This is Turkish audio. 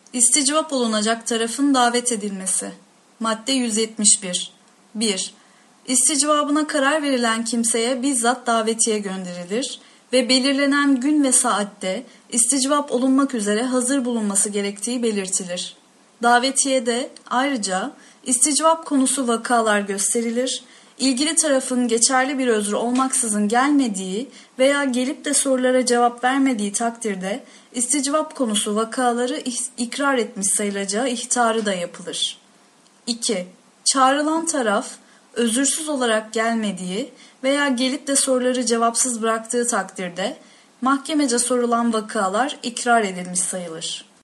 İsticvap olunacak tarafın davet edilmesi. Madde 171. 1. İsticvabına karar verilen kimseye bizzat davetiye gönderilir ve belirlenen gün ve saatte isticvap olunmak üzere hazır bulunması gerektiği belirtilir. Davetiyede ayrıca isticvap konusu vakalar gösterilir, ilgili tarafın geçerli bir özrü olmaksızın gelmediği veya gelip de sorulara cevap vermediği takdirde isticvap konusu vakaları ikrar etmiş sayılacağı ihtarı da yapılır. 2. Çağrılan taraf özürsüz olarak gelmediği veya gelip de soruları cevapsız bıraktığı takdirde mahkemece sorulan vakalar ikrar edilmiş sayılır.